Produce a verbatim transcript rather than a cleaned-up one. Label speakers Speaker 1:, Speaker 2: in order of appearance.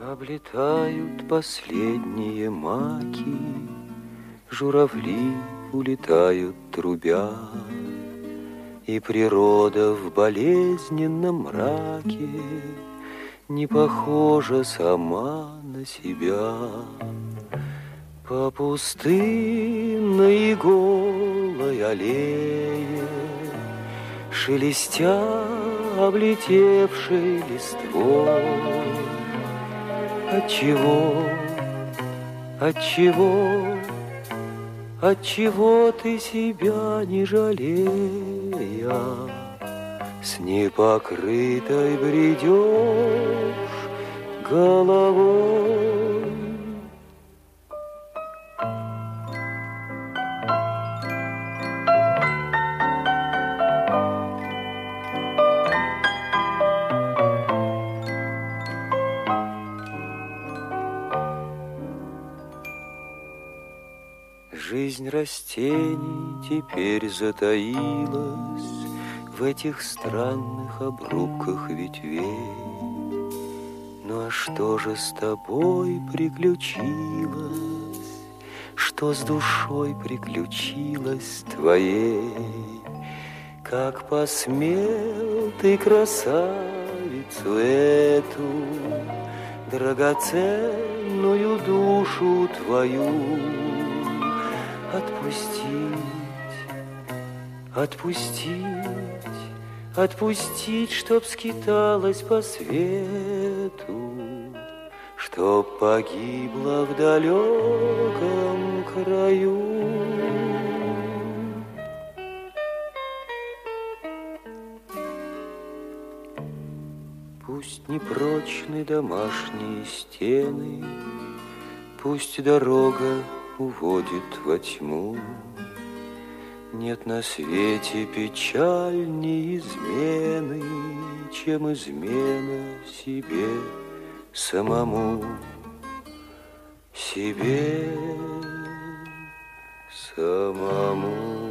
Speaker 1: Облетают последние маки, журавли улетают трубя, и природа в болезненном мраке не похожа сама на себя. По пустынной голой аллее, шелестя облетевшей листвой, отчего, отчего, отчего ты себя не жалея, с непокрытой бредешь головой? Жизнь растений теперь затаилась в этих странных обрубках ветвей. Ну а что же с тобой приключилось? Что с душой приключилось твоей? Как посмел ты красавицу эту, драгоценную душу твою, отпустить, отпустить, отпустить, чтоб скиталась по свету, чтоб погибла в далеком краю. Пусть непрочны домашние стены, пусть дорога уводит во тьму. Нет на свете печальней измены, чем измена себе самому, себе самому.